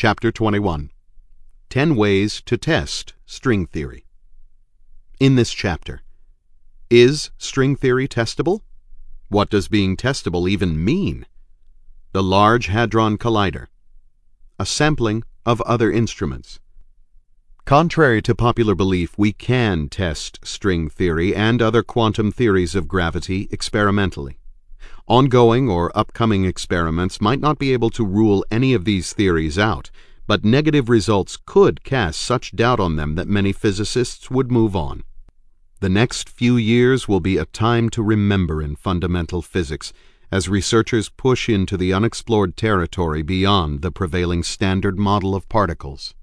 Chapter 21. 10 Ways to Test String Theory. In this chapter, is string theory testable? What does being testable even mean? The Large Hadron Collider. A sampling of other instruments. Contrary to popular belief, we can test string theory and other quantum theories of gravity experimentally. Ongoing or upcoming experiments might not be able to rule any of these theories out, but negative results could cast such doubt on them that many physicists would move on. The next few years will be a time to remember in fundamental physics as researchers push into the unexplored territory beyond the prevailing standard model of particles.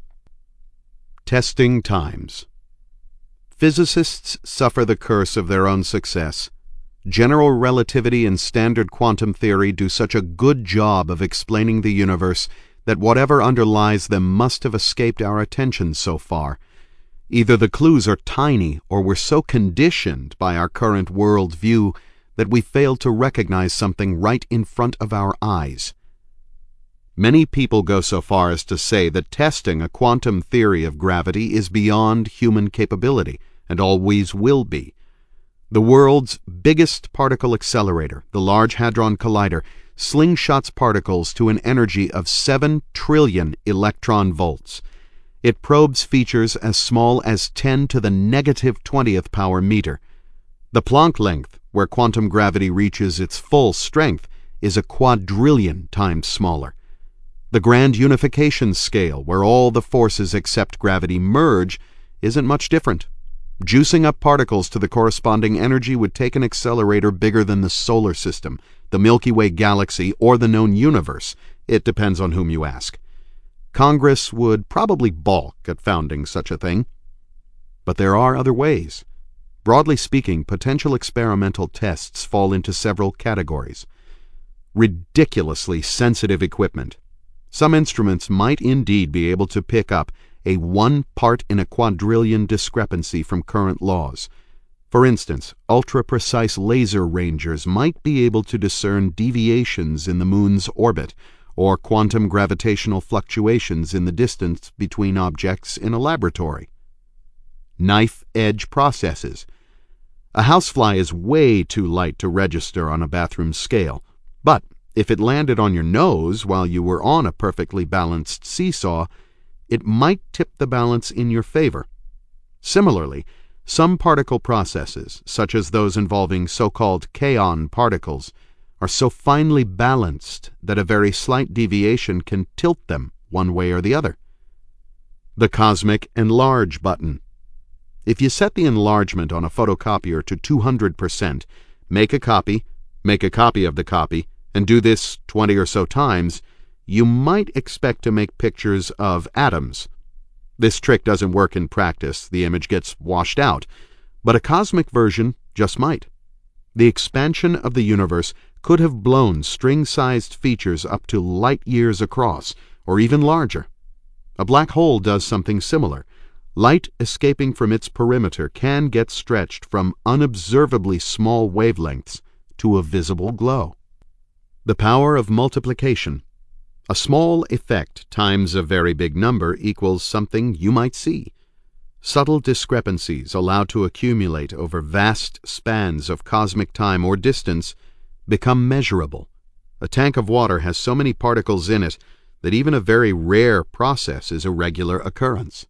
Testing times. Physicists suffer the curse of their own success. General relativity and standard quantum theory do such a good job of explaining the universe that whatever underlies them must have escaped our attention so far. Either the clues are tiny or we're so conditioned by our current world view that we fail to recognize something right in front of our eyes. Many people go so far as to say that testing a quantum theory of gravity is beyond human capability and always will be. The world's biggest particle accelerator, the Large Hadron Collider, slingshots particles to an energy of 7 trillion electron volts. It probes features as small as 10 to the negative 20th power meter. The Planck length, where quantum gravity reaches its full strength, is a quadrillion times smaller. The grand unification scale, where all the forces except gravity merge, isn't much different. Juicing up particles to the corresponding energy would take an accelerator bigger than the solar system, the Milky Way galaxy, or the known universe. It depends on whom you ask. Congress would probably balk at founding such a thing. But there are other ways. Broadly speaking, potential experimental tests fall into several categories. Ridiculously sensitive equipment. Some instruments might indeed be able to pick up a 1 part in a quadrillion discrepancy from current laws. For instance, ultra-precise laser rangers might be able to discern deviations in the moon's orbit, or quantum gravitational fluctuations in the distance between objects in a laboratory. Knife-edge processes. A housefly is way too light to register on a bathroom scale, but if it landed on your nose while you were on a perfectly balanced seesaw, it might tip the balance in your favor. Similarly, some particle processes, such as those involving so-called kaon particles, are so finely balanced that a very slight deviation can tilt them one way or the other. The cosmic enlarge button. If you set the enlargement on a photocopier to 200%, make a copy of the copy, and do this 20 or so times, you might expect to make pictures of atoms. This trick doesn't work in practice, the image gets washed out, but a cosmic version just might. The expansion of the universe could have blown string-sized features up to light years across, or even larger. A black hole does something similar. Light escaping from its perimeter can get stretched from unobservably small wavelengths to a visible glow. The power of multiplication. A small effect times a very big number equals something you might see. Subtle discrepancies allowed to accumulate over vast spans of cosmic time or distance become measurable. A tank of water has so many particles in it that even a very rare process is a regular occurrence.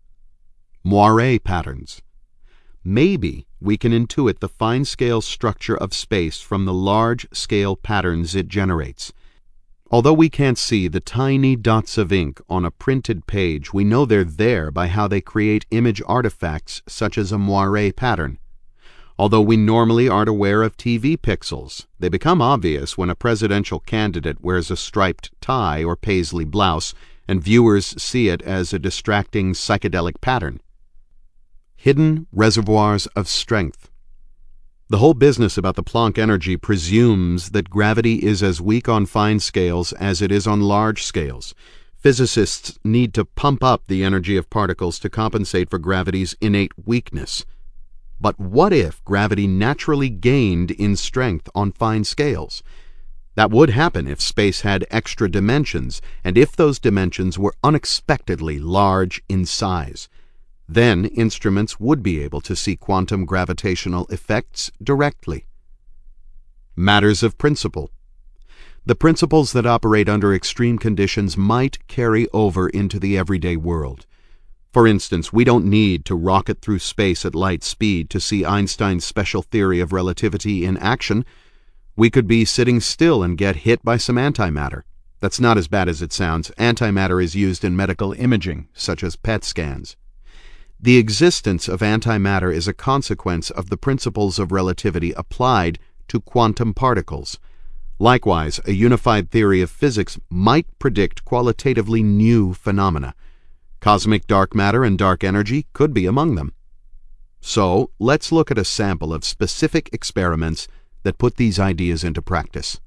Moiré patterns. Maybe we can intuit the fine-scale structure of space from the large-scale patterns it generates. Although we can't see the tiny dots of ink on a printed page, we know they're there by how they create image artifacts such as a moiré pattern. Although we normally aren't aware of TV pixels, they become obvious when a presidential candidate wears a striped tie or paisley blouse, and viewers see it as a distracting psychedelic pattern. Hidden reservoirs of strength. The whole business about the Planck energy presumes that gravity is as weak on fine scales as it is on large scales. Physicists need to pump up the energy of particles to compensate for gravity's innate weakness. But what if gravity naturally gained in strength on fine scales? That would happen if space had extra dimensions, and if those dimensions were unexpectedly large in size. Then instruments would be able to see quantum gravitational effects directly. Matters of principle. The principles that operate under extreme conditions might carry over into the everyday world. For instance, we don't need to rocket through space at light speed to see Einstein's special theory of relativity in action. We could be sitting still and get hit by some antimatter. That's not as bad as it sounds. Antimatter is used in medical imaging, such as PET scans. The existence of antimatter is a consequence of the principles of relativity applied to quantum particles. Likewise, a unified theory of physics might predict qualitatively new phenomena. Cosmic dark matter and dark energy could be among them. So, let's look at a sample of specific experiments that put these ideas into practice.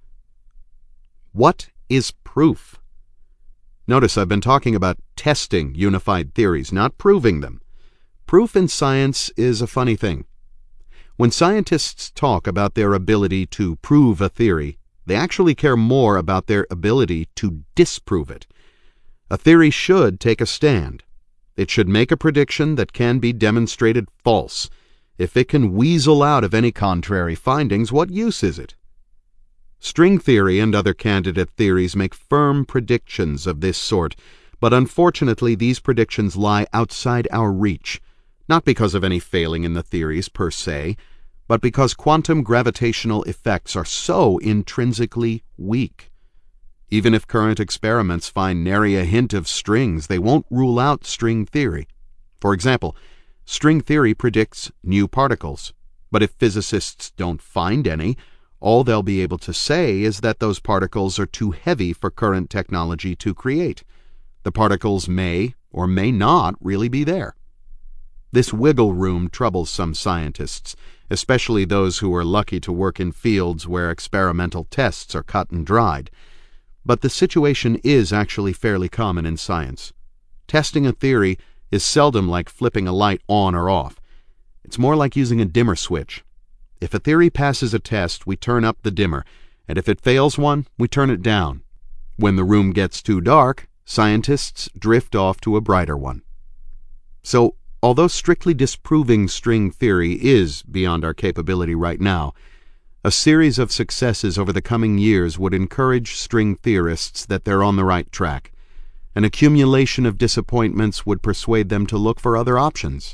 What is proof? Notice I've been talking about testing unified theories, not proving them. Proof in science is a funny thing. When scientists talk about their ability to prove a theory, they actually care more about their ability to disprove it. A theory should take a stand. It should make a prediction that can be demonstrated false. If it can weasel out of any contrary findings, what use is it? String theory and other candidate theories make firm predictions of this sort, but unfortunately these predictions lie outside our reach, not because of any failing in the theories per se, but because quantum gravitational effects are so intrinsically weak. Even if current experiments find nary a hint of strings, they won't rule out string theory. For example, string theory predicts new particles, but if physicists don't find any, all they'll be able to say is that those particles are too heavy for current technology to create. The particles may or may not really be there. This wiggle room troubles some scientists, especially those who are lucky to work in fields where experimental tests are cut and dried. But the situation is actually fairly common in science. Testing a theory is seldom like flipping a light on or off. It's more like using a dimmer switch. If a theory passes a test, we turn up the dimmer, and if it fails one, we turn it down. When the room gets too dark, scientists drift off to a brighter one. So, although strictly disproving string theory is beyond our capability right now, a series of successes over the coming years would encourage string theorists that they're on the right track. An accumulation of disappointments would persuade them to look for other options.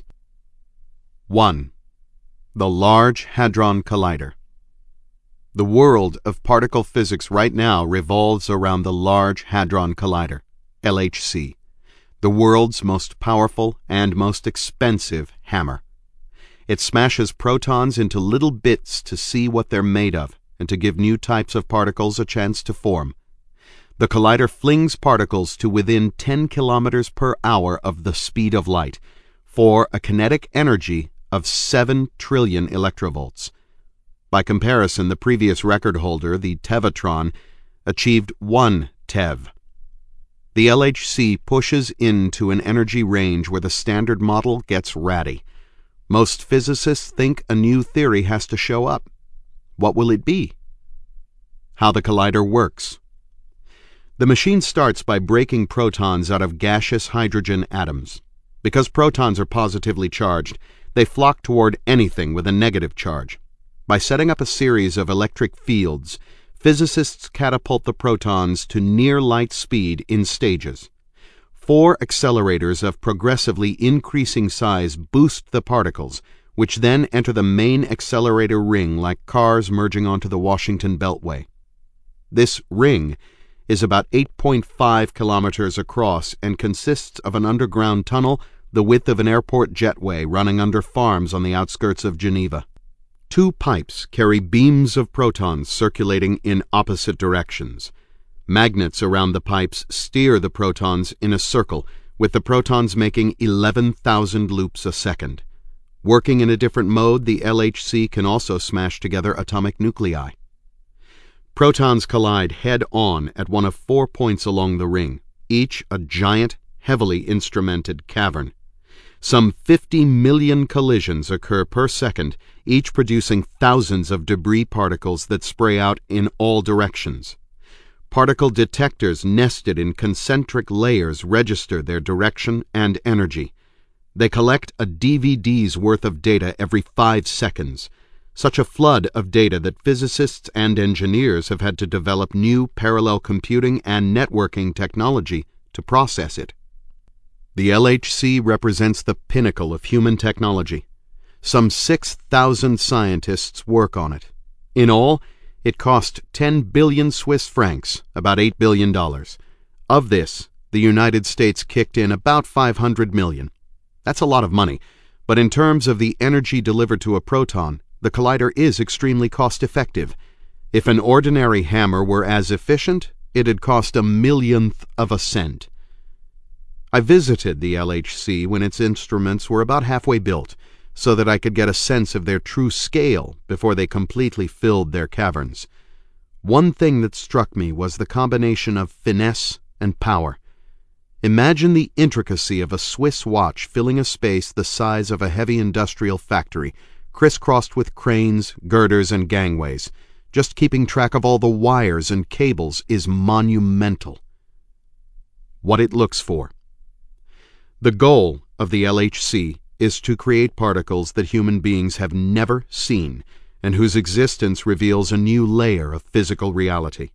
1. The Large Hadron Collider. The world of particle physics right now revolves around the Large Hadron Collider, LHC, the world's most powerful and most expensive hammer. It smashes protons into little bits to see what they're made of and to give new types of particles a chance to form. The collider flings particles to within 10 kilometers per hour of the speed of light for a kinetic energy of 7 trillion electrovolts. By comparison, the previous record holder, the Tevatron, achieved 1 TeV. The LHC pushes into an energy range where the Standard Model gets ratty. Most physicists think a new theory has to show up. What will it be? How the collider works. The machine starts by breaking protons out of gaseous hydrogen atoms. Because protons are positively charged, they flock toward anything with a negative charge. By setting up a series of electric fields, physicists catapult the protons to near light speed in stages. 4 accelerators of progressively increasing size boost the particles, which then enter the main accelerator ring like cars merging onto the Washington Beltway. This ring is about 8.5 kilometers across and consists of an underground tunnel the width of an airport jetway running under farms on the outskirts of Geneva. 2 pipes carry beams of protons circulating in opposite directions. Magnets around the pipes steer the protons in a circle, with the protons making 11,000 loops a second. Working in a different mode, the LHC can also smash together atomic nuclei. Protons collide head-on at one of 4 points along the ring, each a giant, heavily instrumented cavern. Some 50 million collisions occur per second, each producing thousands of debris particles that spray out in all directions. Particle detectors nested in concentric layers register their direction and energy. They collect a DVD's worth of data every 5 seconds, such a flood of data that physicists and engineers have had to develop new parallel computing and networking technology to process it. The LHC represents the pinnacle of human technology. Some 6,000 scientists work on it. In all, it cost 10 billion Swiss francs, about $8 billion. Of this, the United States kicked in about 500 million. That's a lot of money, but in terms of the energy delivered to a proton, the collider is extremely cost-effective. If an ordinary hammer were as efficient, it'd cost a millionth of a cent. I visited the LHC when its instruments were about halfway built, so that I could get a sense of their true scale before they completely filled their caverns. One thing that struck me was the combination of finesse and power. Imagine the intricacy of a Swiss watch filling a space the size of a heavy industrial factory, crisscrossed with cranes, girders, and gangways. Just keeping track of all the wires and cables is monumental. What it looks for. The goal of the LHC is to create particles that human beings have never seen and whose existence reveals a new layer of physical reality.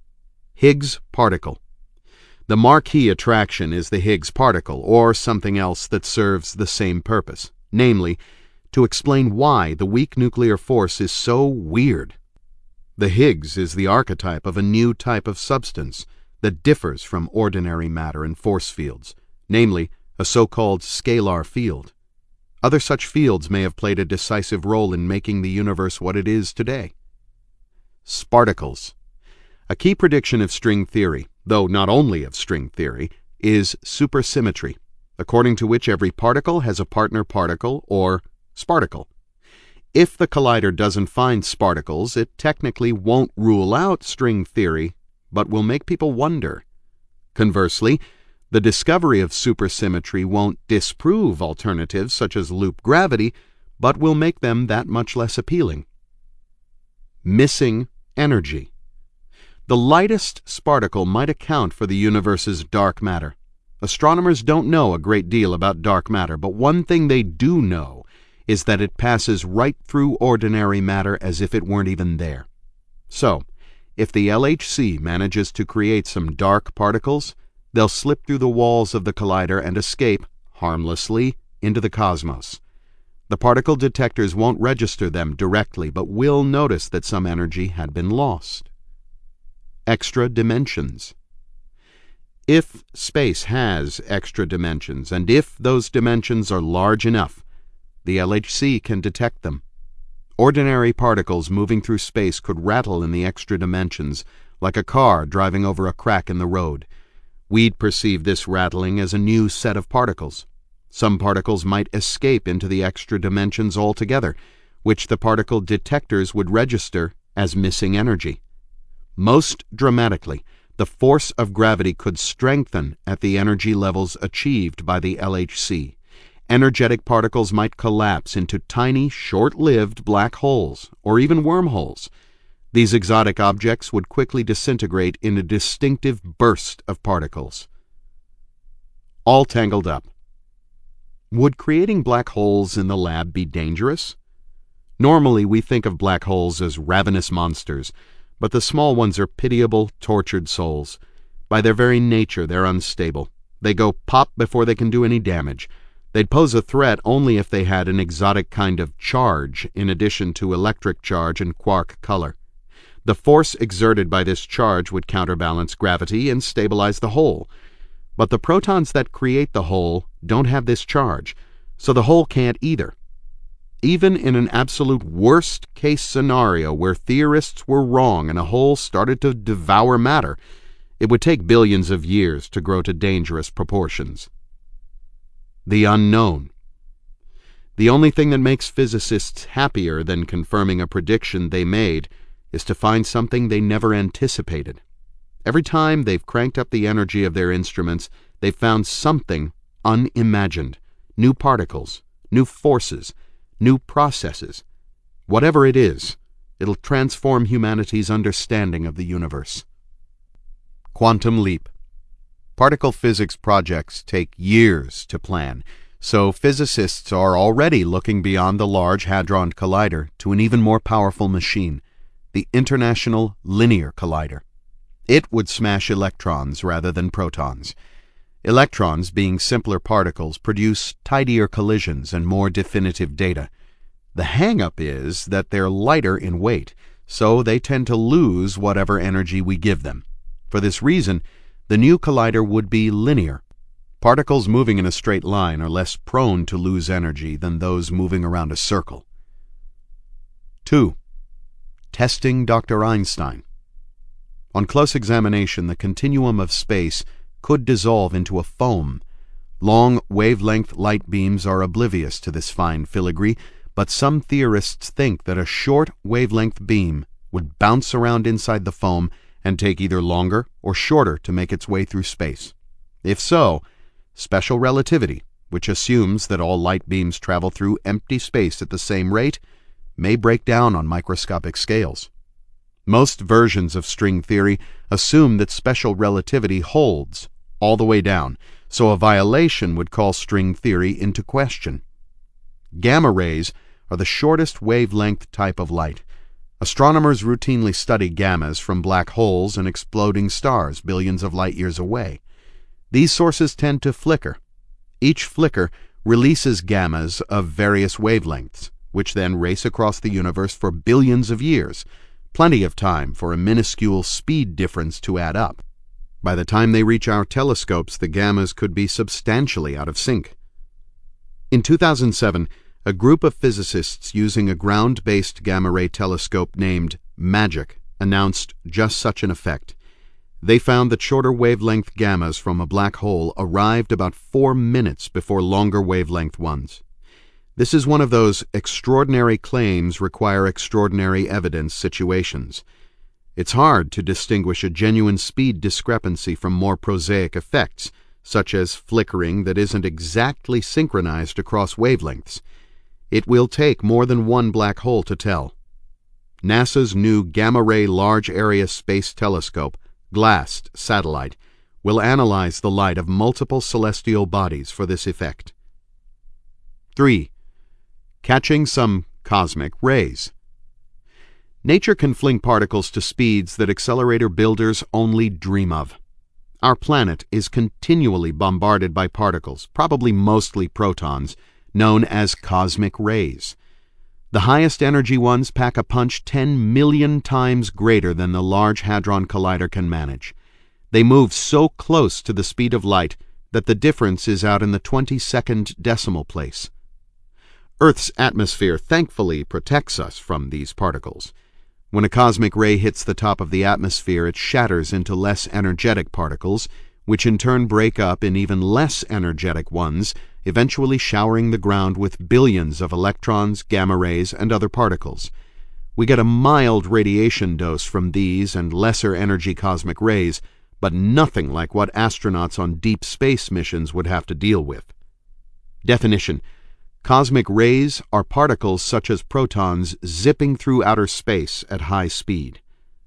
Higgs particle. The marquee attraction is the Higgs particle, or something else that serves the same purpose, namely, to explain why the weak nuclear force is so weird. The Higgs is the archetype of a new type of substance that differs from ordinary matter and force fields, namely, a so-called scalar field. Other such fields may have played a decisive role in making the universe what it is today. Sparticles. A key prediction of string theory, though not only of string theory, is supersymmetry, according to which every particle has a partner particle, or sparticle. If the collider doesn't find sparticles, it technically won't rule out string theory, but will make people wonder. Conversely, the discovery of supersymmetry won't disprove alternatives such as loop gravity, but will make them that much less appealing. Missing energy. The lightest sparticle might account for the universe's dark matter. Astronomers don't know a great deal about dark matter, but one thing they do know is that it passes right through ordinary matter as if it weren't even there. So, if the LHC manages to create some dark particles, they'll slip through the walls of the collider and escape, harmlessly, into the cosmos. The particle detectors won't register them directly, but will notice that some energy had been lost. Extra dimensions. If space has extra dimensions, and if those dimensions are large enough, the LHC can detect them. Ordinary particles moving through space could rattle in the extra dimensions, like a car driving over a crack in the road. We'd perceive this rattling as a new set of particles. Some particles might escape into the extra dimensions altogether, which the particle detectors would register as missing energy. Most dramatically, the force of gravity could strengthen at the energy levels achieved by the LHC. Energetic particles might collapse into tiny, short-lived black holes, or even wormholes. These exotic objects would quickly disintegrate in a distinctive burst of particles. All tangled up. Would creating black holes in the lab be dangerous? Normally, we think of black holes as ravenous monsters, but the small ones are pitiable, tortured souls. By their very nature, they're unstable. They go pop before they can do any damage. They'd pose a threat only if they had an exotic kind of charge in addition to electric charge and quark color. The force exerted by this charge would counterbalance gravity and stabilize the hole. But the protons that create the hole don't have this charge, so the hole can't either. Even in an absolute worst-case scenario where theorists were wrong and a hole started to devour matter, it would take billions of years to grow to dangerous proportions. The unknown. The only thing that makes physicists happier than confirming a prediction they made is to find something they never anticipated. Every time they've cranked up the energy of their instruments, they've found something unimagined, new particles, new forces, new processes. Whatever it is, it'll transform humanity's understanding of the universe. Quantum leap. Particle physics projects take years to plan, so physicists are already looking beyond the Large Hadron Collider to an even more powerful machine, the International Linear Collider. It would smash electrons rather than protons. Electrons, being simpler particles, produce tidier collisions and more definitive data. The hang-up is that they're lighter in weight, so they tend to lose whatever energy we give them. For this reason, the new collider would be linear. Particles moving in a straight line are less prone to lose energy than those moving around a circle. 2. Testing Dr. Einstein. On close examination, the continuum of space could dissolve into a foam. Long wavelength light beams are oblivious to this fine filigree, but some theorists think that a short wavelength beam would bounce around inside the foam and take either longer or shorter to make its way through space. If so, special relativity, which assumes that all light beams travel through empty space at the same rate, may break down on microscopic scales. Most versions of string theory assume that special relativity holds all the way down, so a violation would call string theory into question. Gamma rays are the shortest wavelength type of light. Astronomers routinely study gammas from black holes and exploding stars billions of light years away. These sources tend to flicker. Each flicker releases gammas of various wavelengths, which then race across the universe for billions of years, plenty of time for a minuscule speed difference to add up. By the time they reach our telescopes, the gammas could be substantially out of sync. In 2007, a group of physicists using a ground-based gamma-ray telescope named MAGIC announced just such an effect. They found that shorter wavelength gammas from a black hole arrived about 4 minutes before longer wavelength ones. This is one of those extraordinary claims require extraordinary evidence situations. It's hard to distinguish a genuine speed discrepancy from more prosaic effects, such as flickering that isn't exactly synchronized across wavelengths. It will take more than one black hole to tell. NASA's new Gamma-Ray Large Area Space Telescope, GLAST satellite, will analyze the light of multiple celestial bodies for this effect. 3. Catching some cosmic rays. Nature can fling particles to speeds that accelerator builders only dream of. Our planet is continually bombarded by particles, probably mostly protons, known as cosmic rays. The highest energy ones pack a punch 10 million times greater than the Large Hadron Collider can manage. They move so close to the speed of light that the difference is out in the 22nd decimal place. Earth's atmosphere thankfully protects us from these particles. When a cosmic ray hits the top of the atmosphere, it shatters into less energetic particles, which in turn break up in even less energetic ones, eventually showering the ground with billions of electrons, gamma rays, and other particles. We get a mild radiation dose from these and lesser energy cosmic rays, but nothing like what astronauts on deep space missions would have to deal with. Definition: cosmic rays are particles such as protons zipping through outer space at high speed.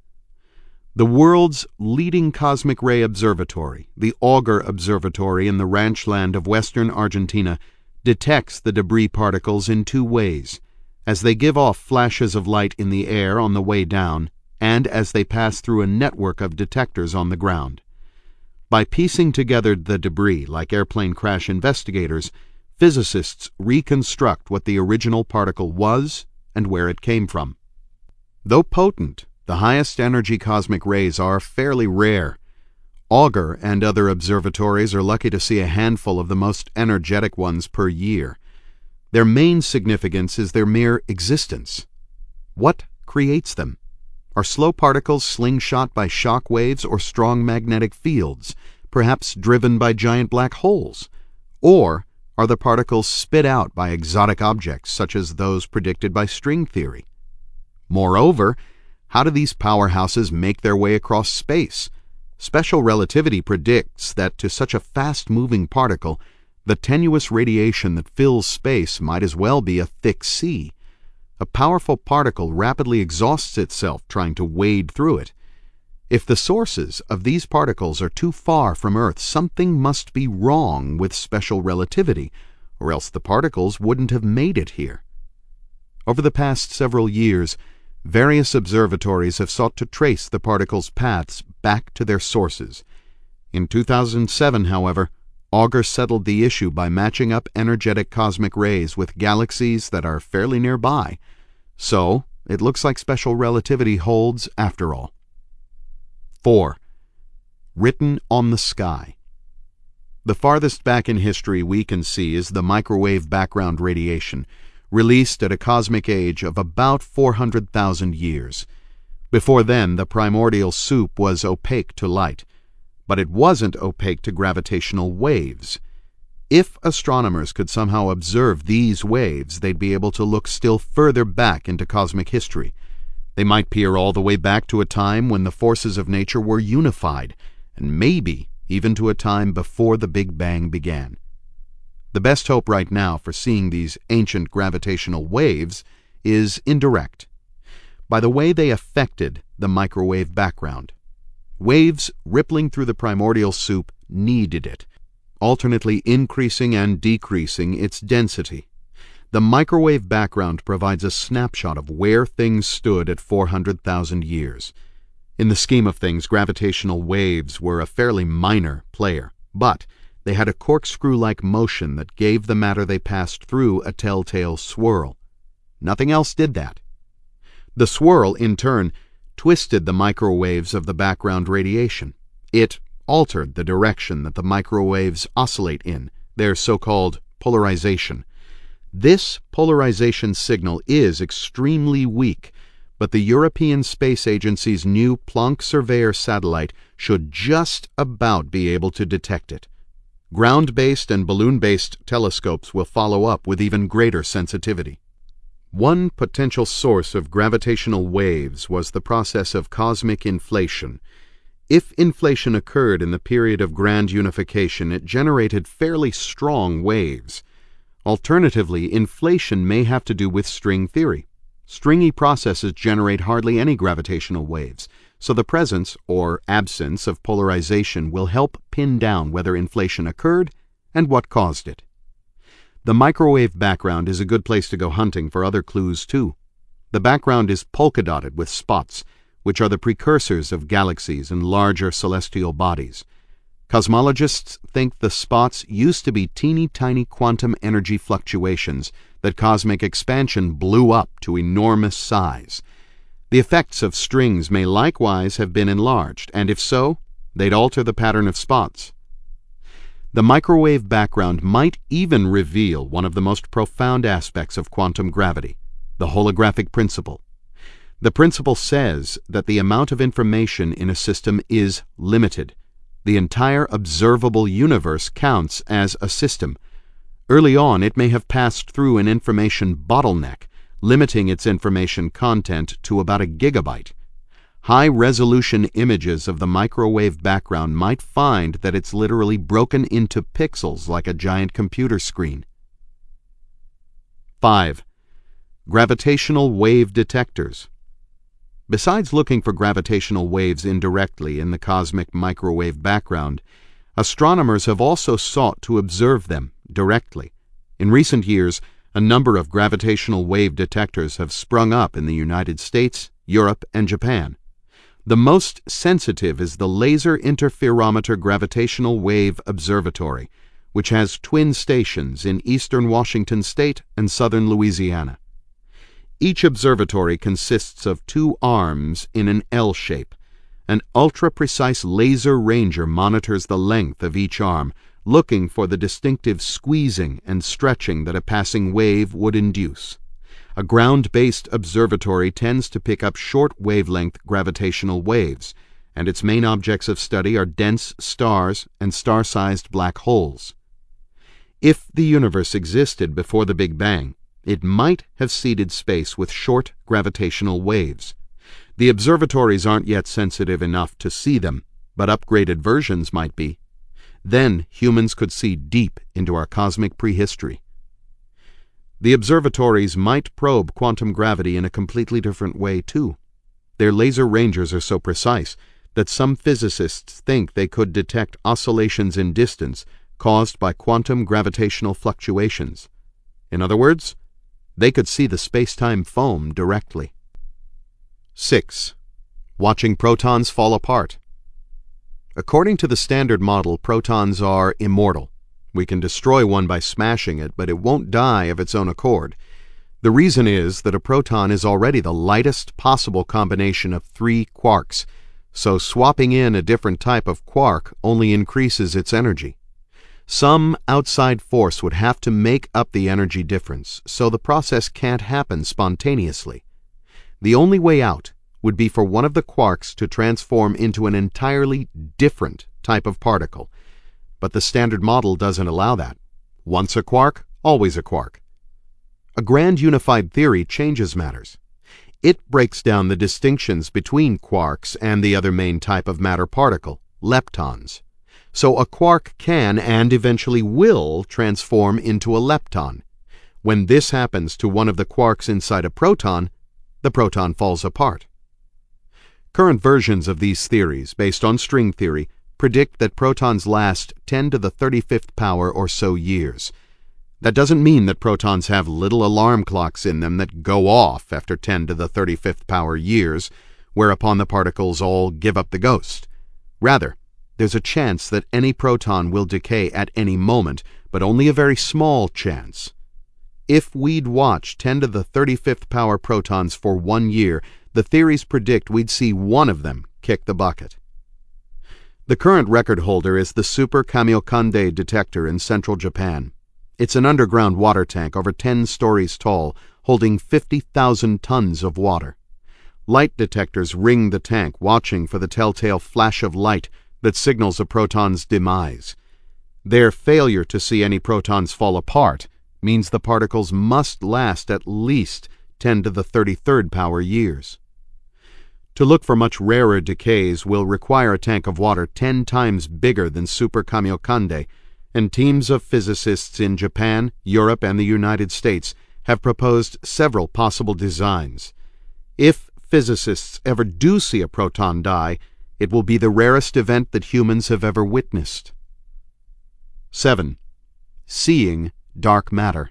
The world's leading cosmic ray observatory, the Auger Observatory in the ranch land of western Argentina, detects the debris particles in 2 ways: as they give off flashes of light in the air on the way down, and as they pass through a network of detectors on the ground. By piecing together the debris like airplane crash investigators, physicists reconstruct what the original particle was and where it came from. Though potent, the highest energy cosmic rays are fairly rare. Auger and other observatories are lucky to see a handful of the most energetic ones per year. Their main significance is their mere existence. What creates them? Are slow particles slingshot by shock waves or strong magnetic fields, perhaps driven by giant black holes? Or are the particles spit out by exotic objects such as those predicted by string theory? Moreover, how do these powerhouses make their way across space? Special relativity predicts that to such a fast-moving particle, The tenuous radiation that fills space might as well be a thick sea. A powerful particle rapidly exhausts itself trying to wade through it. If the sources of these particles are too far from Earth, something must be wrong with special relativity, or else the particles wouldn't have made it here. Over the past several years, various observatories have sought to trace the particles' paths back to their sources. In 2007, however, Auger settled the issue by matching up energetic cosmic rays with galaxies that are fairly nearby. So, it looks like special relativity holds after all. 4. Written on the sky. The farthest back in history we can see is the microwave background radiation, released at a cosmic age of about 400,000 years. Before then, the primordial soup was opaque to light, but it wasn't opaque to gravitational waves. If astronomers could somehow observe these waves, they'd be able to look still further back into cosmic history. They might peer all the way back to a time when the forces of nature were unified, and maybe even to a time before the Big Bang began. The best hope right now for seeing these ancient gravitational waves is indirect, by the way they affected the microwave background. Waves rippling through the primordial soup kneaded it, alternately increasing and decreasing its density. The microwave background provides a snapshot of where things stood at 400,000 years. In the scheme of things, gravitational waves were a fairly minor player, but they had a corkscrew-like motion that gave the matter they passed through a telltale swirl. Nothing else did that. The swirl, in turn, twisted the microwaves of the background radiation. It altered the direction that the microwaves oscillate in, their so-called polarization. This polarization signal is extremely weak, but the European Space Agency's new Planck Surveyor satellite should just about be able to detect it. Ground-based and balloon-based telescopes will follow up with even greater sensitivity. One potential source of gravitational waves was the process of cosmic inflation. If inflation occurred in the period of grand unification, it generated fairly strong waves. Alternatively, inflation may have to do with string theory. Stringy processes generate hardly any gravitational waves, so the presence or absence of polarization will help pin down whether inflation occurred and what caused it. The microwave background is a good place to go hunting for other clues too. The background is polka-dotted with spots, which are the precursors of galaxies and larger celestial bodies. Cosmologists think the spots used to be teeny-tiny quantum energy fluctuations that cosmic expansion blew up to enormous size. The effects of strings may likewise have been enlarged, and if so, they'd alter the pattern of spots. The microwave background might even reveal one of the most profound aspects of quantum gravity, the holographic principle. The principle says that the amount of information in a system is limited. The entire observable universe counts as a system. Early on, it may have passed through an information bottleneck, limiting its information content to about a gigabyte. High-resolution images of the microwave background might find that it's literally broken into pixels like a giant computer screen. 5. Gravitational wave detectors. Besides looking for gravitational waves indirectly in the cosmic microwave background, astronomers have also sought to observe them directly. In recent years, a number of gravitational wave detectors have sprung up in the United States, Europe, and Japan. The most sensitive is the Laser Interferometer Gravitational Wave Observatory, which has twin stations in eastern Washington state and southern Louisiana. Each observatory consists of two arms in an L shape. An ultra-precise laser ranger monitors the length of each arm, looking for the distinctive squeezing and stretching that a passing wave would induce. A ground-based observatory tends to pick up short-wavelength gravitational waves, and its main objects of study are dense stars and star-sized black holes. If the universe existed before the Big Bang, it might have seeded space with short gravitational waves. The observatories aren't yet sensitive enough to see them, but upgraded versions might be. Then humans could see deep into our cosmic prehistory. The observatories might probe quantum gravity in a completely different way, too. Their laser rangers are so precise that some physicists think they could detect oscillations in distance caused by quantum gravitational fluctuations. In other words, they could see the space-time foam directly. 6. Watching protons fall apart. According to the Standard Model, protons are immortal. We can destroy one by smashing it, but it won't die of its own accord. The reason is that a proton is already the lightest possible combination of 3 quarks, so swapping in a different type of quark only increases its energy. Some outside force would have to make up the energy difference, so the process can't happen spontaneously. The only way out would be for one of the quarks to transform into an entirely different type of particle. But the Standard Model doesn't allow that. Once a quark, always a quark. A grand unified theory changes matters. It breaks down the distinctions between quarks and the other main type of matter particle, leptons. So a quark can and eventually will transform into a lepton. When this happens to one of the quarks inside a proton, the proton falls apart. Current versions of these theories, based on string theory, predict that protons last 10 to the 35th power or so years. That doesn't mean that protons have little alarm clocks in them that go off after 10 to the 35th power years, whereupon the particles all give up the ghost. Rather, there's a chance that any proton will decay at any moment, but only a very small chance. If we'd watch 10 to the 35th power protons for 1 year, the theories predict we'd see one of them kick the bucket. The current record holder is the Super Kamiokande detector in central Japan. It's an underground water tank over 10 stories tall, holding 50,000 tons of water. Light detectors ring the tank, watching for the telltale flash of light that signals a proton's demise. Their failure to see any protons fall apart means the particles must last at least 10 to the 33rd power years. To look for much rarer decays will require a tank of water 10 times bigger than Super Kamiokande, and teams of physicists in Japan, Europe, and the United States have proposed several possible designs. If physicists ever do see a proton die, it will be the rarest event that humans have ever witnessed. 7. Seeing dark matter.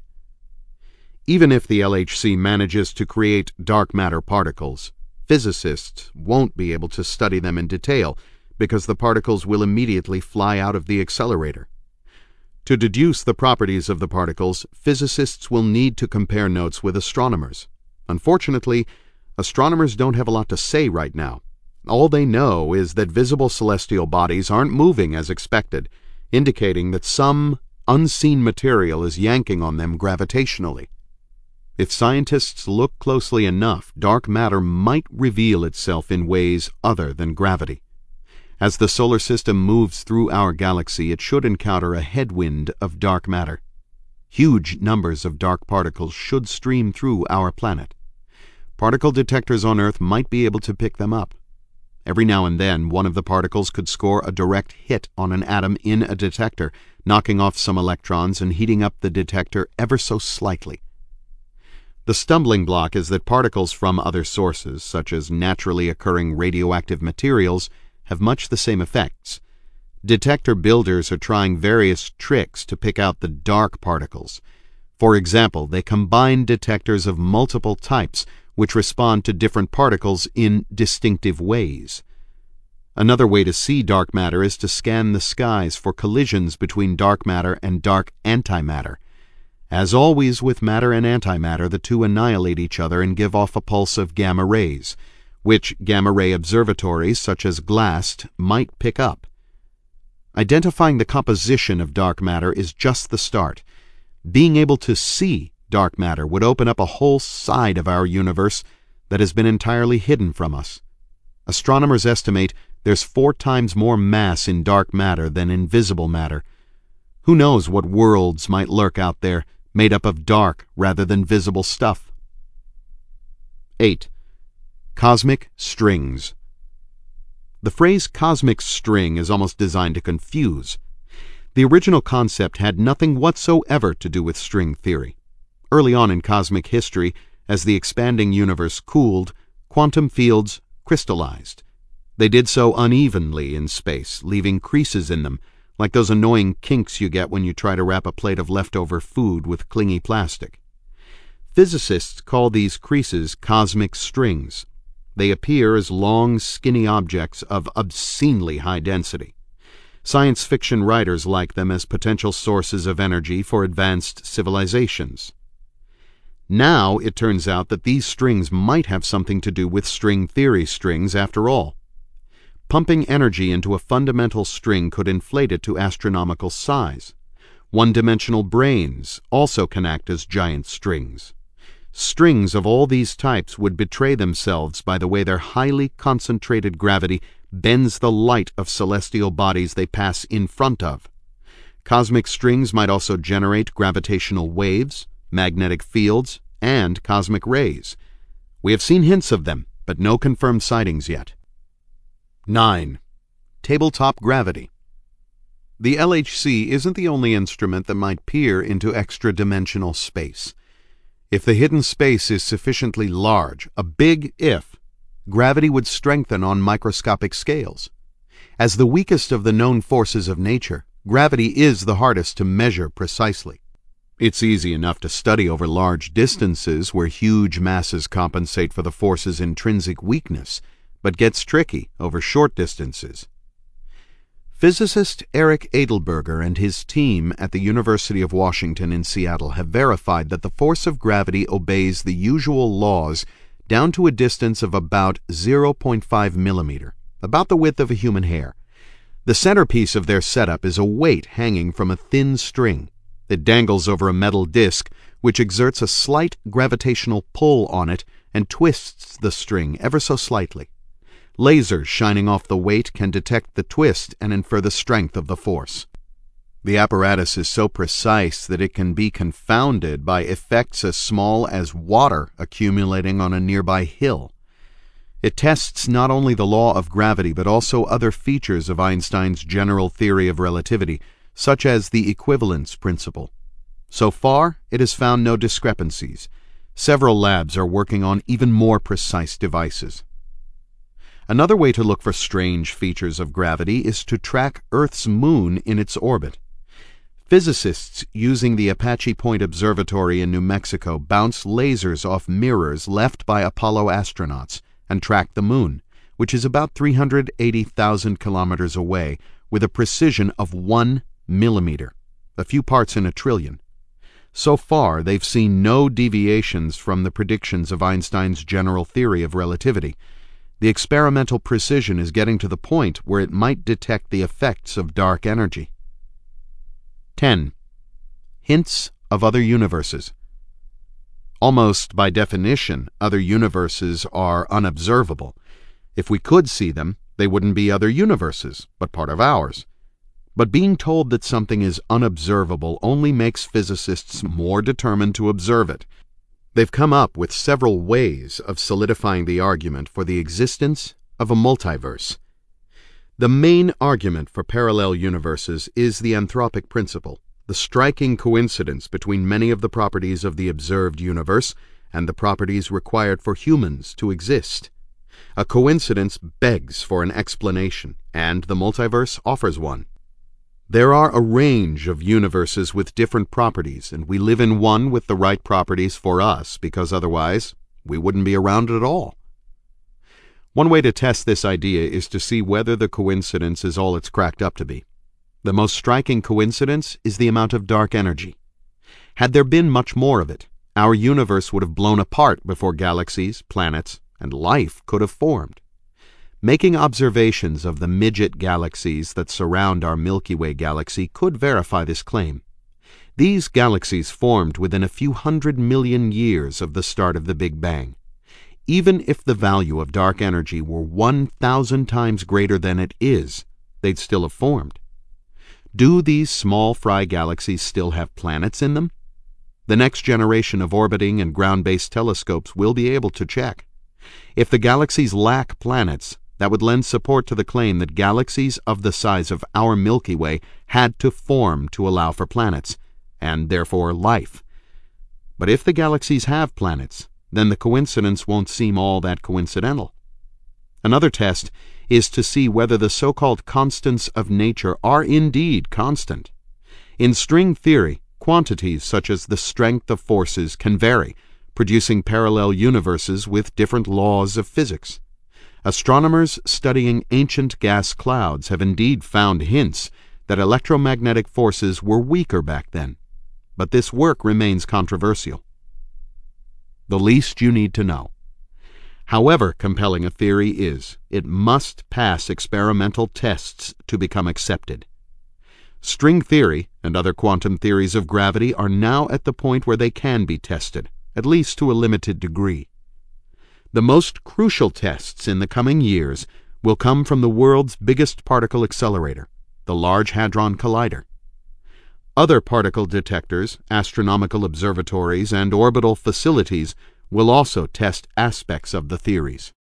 Even if the LHC manages to create dark matter particles, physicists won't be able to study them in detail because the particles will immediately fly out of the accelerator. To deduce the properties of the particles, physicists will need to compare notes with astronomers. Unfortunately, astronomers don't have a lot to say right now. All they know is that visible celestial bodies aren't moving as expected, indicating that some unseen material is yanking on them gravitationally. If scientists look closely enough, dark matter might reveal itself in ways other than gravity. As the solar system moves through our galaxy, it should encounter a headwind of dark matter. Huge numbers of dark particles should stream through our planet. Particle detectors on Earth might be able to pick them up. Every now and then, one of the particles could score a direct hit on an atom in a detector, knocking off some electrons and heating up the detector ever so slightly. The stumbling block is that particles from other sources, such as naturally occurring radioactive materials, have much the same effects. Detector builders are trying various tricks to pick out the dark particles. For example, they combine detectors of multiple types which respond to different particles in distinctive ways. Another way to see dark matter is to scan the skies for collisions between dark matter and dark antimatter. As always with matter and antimatter, the two annihilate each other and give off a pulse of gamma rays, which gamma-ray observatories such as GLAST might pick up. Identifying the composition of dark matter is just the start. Being able to see dark matter would open up a whole side of our universe that has been entirely hidden from us. Astronomers estimate there's 4 times more mass in dark matter than in visible matter. Who knows what worlds might lurk out there, made up of dark rather than visible stuff. 8. Cosmic strings. The phrase cosmic string is almost designed to confuse. The original concept had nothing whatsoever to do with string theory. Early on in cosmic history, as the expanding universe cooled, quantum fields crystallized. They did so unevenly in space, leaving creases in them, like those annoying kinks you get when you try to wrap a plate of leftover food with clingy plastic. Physicists call these creases cosmic strings. They appear as long, skinny objects of obscenely high density. Science fiction writers like them as potential sources of energy for advanced civilizations. Now it turns out that these strings might have something to do with string theory strings after all. Pumping energy into a fundamental string could inflate it to astronomical size. One-dimensional brains also can act as giant strings. Strings of all these types would betray themselves by the way their highly concentrated gravity bends the light of celestial bodies they pass in front of. Cosmic strings might also generate gravitational waves, magnetic fields, and cosmic rays. We have seen hints of them, but no confirmed sightings yet. 9. Tabletop gravity. The LHC isn't the only instrument that might peer into extra-dimensional space. If the hidden space is sufficiently large, a big if, gravity would strengthen on microscopic scales. As the weakest of the known forces of nature, gravity is the hardest to measure precisely. It's easy enough to study over large distances where huge masses compensate for the force's intrinsic weakness, but gets tricky over short distances. Physicist Eric Edelberger and his team at the University of Washington in Seattle have verified that the force of gravity obeys the usual laws down to a distance of about 0.5 millimeter, about the width of a human hair. The centerpiece of their setup is a weight hanging from a thin string. It dangles over a metal disc, which exerts a slight gravitational pull on it and twists the string ever so slightly. Lasers shining off the weight can detect the twist and infer the strength of the force. The apparatus is so precise that it can be confounded by effects as small as water accumulating on a nearby hill. It tests not only the law of gravity but also other features of Einstein's general theory of relativity, such as the equivalence principle. So far, it has found no discrepancies. Several labs are working on even more precise devices. Another way to look for strange features of gravity is to track Earth's moon in its orbit. Physicists using the Apache Point Observatory in New Mexico bounce lasers off mirrors left by Apollo astronauts and track the moon, which is about 380,000 kilometers away, with a precision of 1 millimeter, a few parts in a trillion. So far, they've seen no deviations from the predictions of Einstein's general theory of relativity. The experimental precision is getting to the point where it might detect the effects of dark energy. 10. Hints of other universes. Almost by definition, other universes are unobservable. If we could see them, they wouldn't be other universes, but part of ours. But being told that something is unobservable only makes physicists more determined to observe it. They've come up with several ways of solidifying the argument for the existence of a multiverse. The main argument for parallel universes is the anthropic principle, the striking coincidence between many of the properties of the observed universe and the properties required for humans to exist. A coincidence begs for an explanation, and the multiverse offers one. There are a range of universes with different properties, and we live in one with the right properties for us, because otherwise we wouldn't be around at all. One way to test this idea is to see whether the coincidence is all it's cracked up to be. The most striking coincidence is the amount of dark energy. Had there been much more of it, our universe would have blown apart before galaxies, planets, and life could have formed. Making observations of the midget galaxies that surround our Milky Way galaxy could verify this claim. These galaxies formed within a few 100 million years of the start of the Big Bang. Even if the value of dark energy were 1,000 times greater than it is, they'd still have formed. Do these small fry galaxies still have planets in them? The next generation of orbiting and ground-based telescopes will be able to check. If the galaxies lack planets, that would lend support to the claim that galaxies of the size of our Milky Way had to form to allow for planets, and therefore life. But if the galaxies have planets, then the coincidence won't seem all that coincidental. Another test is to see whether the so-called constants of nature are indeed constant. In string theory, quantities such as the strength of forces can vary, producing parallel universes with different laws of physics. Astronomers studying ancient gas clouds have indeed found hints that electromagnetic forces were weaker back then, but this work remains controversial. The least you need to know. However compelling a theory is, it must pass experimental tests to become accepted. String theory and other quantum theories of gravity are now at the point where they can be tested, at least to a limited degree. The most crucial tests in the coming years will come from the world's biggest particle accelerator, the Large Hadron Collider. Other particle detectors, astronomical observatories, and orbital facilities will also test aspects of the theories.